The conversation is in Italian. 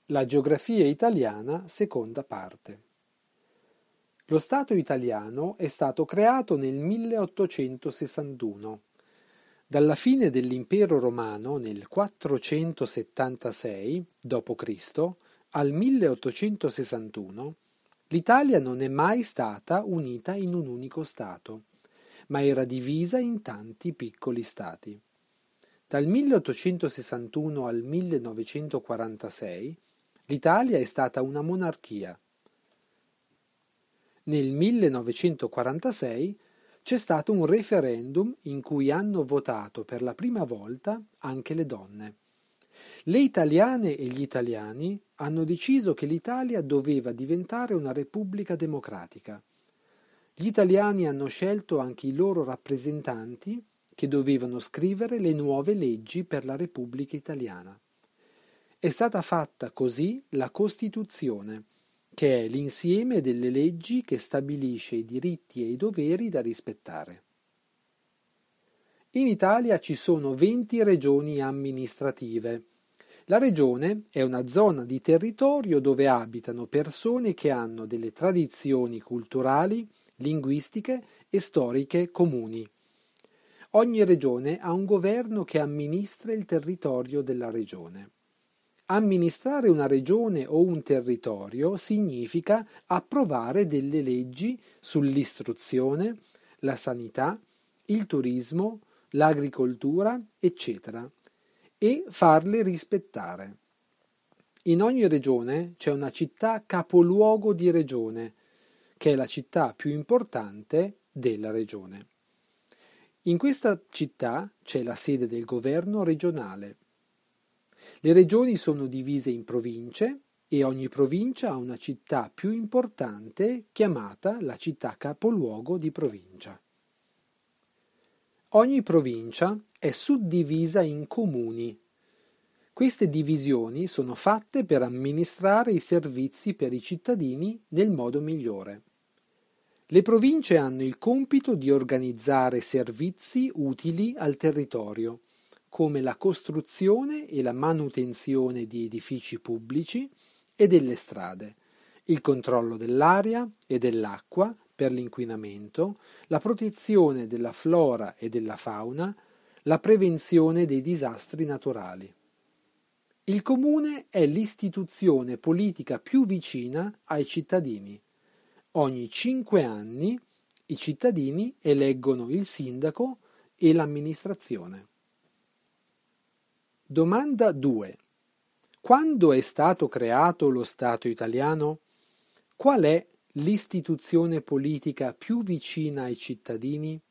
La geografia italiana, seconda parte. Lo Stato italiano è stato creato nel 1861. Dalla fine dell'Impero romano nel 476 d.C. al 1861, l'Italia non è mai stata unita in un unico Stato, ma era divisa in tanti piccoli Stati. Dal 1861 al 1946 l'Italia è stata una monarchia. Nel 1946 c'è stato un referendum in cui hanno votato per la prima volta anche le donne. Le italiane e gli italiani hanno deciso che l'Italia doveva diventare una repubblica democratica. Gli italiani hanno scelto anche i loro rappresentanti che dovevano scrivere le nuove leggi per la Repubblica Italiana. È stata fatta così la Costituzione, che è l'insieme delle leggi che stabilisce i diritti e i doveri da rispettare. In Italia ci sono 20 regioni amministrative. La regione è una zona di territorio dove abitano persone che hanno delle tradizioni culturali, linguistiche e storiche comuni. Ogni regione ha un governo che amministra il territorio della regione. Amministrare una regione o un territorio significa approvare delle leggi sull'istruzione, la sanità, il turismo, l'agricoltura, eccetera, e farle rispettare. In ogni regione c'è una città capoluogo di regione, che è la città più importante della regione. In questa città c'è la sede del governo regionale. Le regioni sono divise in province e ogni provincia ha una città più importante chiamata la città capoluogo di provincia. Ogni provincia è suddivisa in comuni. Queste divisioni sono fatte per amministrare i servizi per i cittadini nel modo migliore. Le province hanno il compito di organizzare servizi utili al territorio, come la costruzione e la manutenzione di edifici pubblici e delle strade, il controllo dell'aria e dell'acqua per l'inquinamento, la protezione della flora e della fauna, la prevenzione dei disastri naturali. Il comune è l'istituzione politica più vicina ai cittadini. Ogni 5 anni i cittadini eleggono il sindaco e l'amministrazione. Domanda 2. Quando è stato creato lo Stato italiano? Qual è l'istituzione politica più vicina ai cittadini?